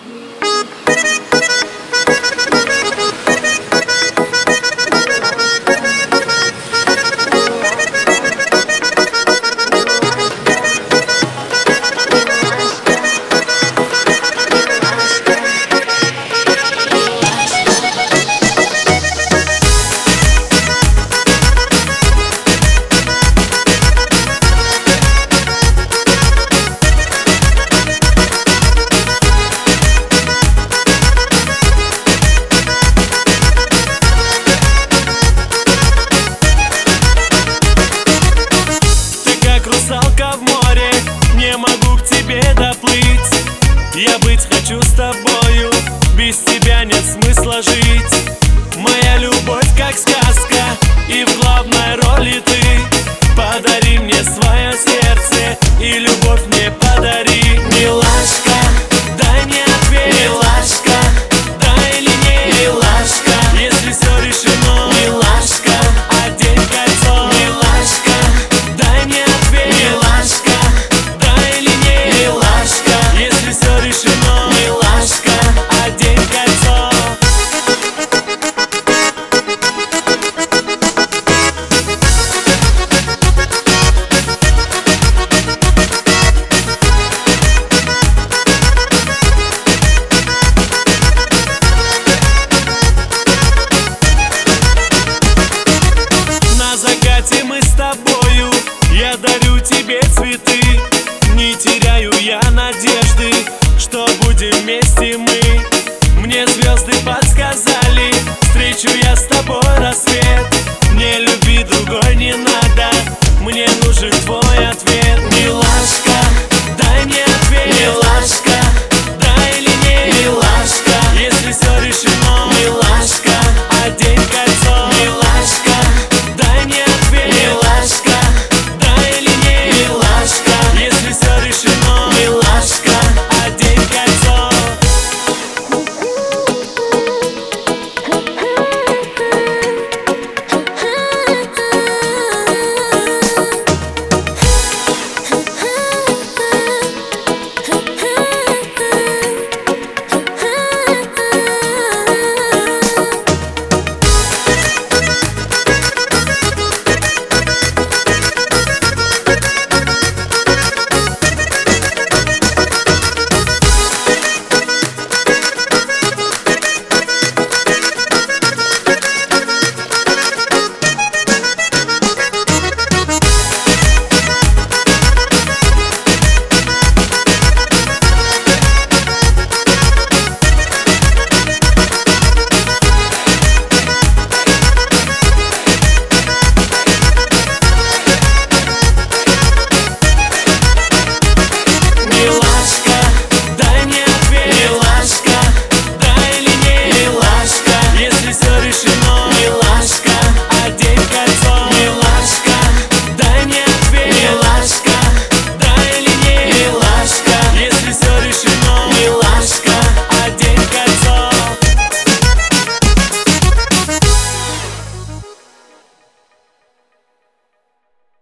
Русалка в море, не могу к тебе доплыть. Я быть хочу с тобою, без тебя нет смысла жить. Моя любовь как сказка, и в главной роли ты. Подари мне свое сердце, и любовь мне подари. Милашка, дай мне ответ. Милашка, да или нет. Милашка, если все решено. Милашка, одень кольцо. Милашка, дай мне ответ. Милашка, да или нет. Милашка, если все решено. Милашка, одень кольцо. На закате мы с тобою, я дарю тебе цветы. Не теряю я надежды, что будем вместе мы. Мне звезды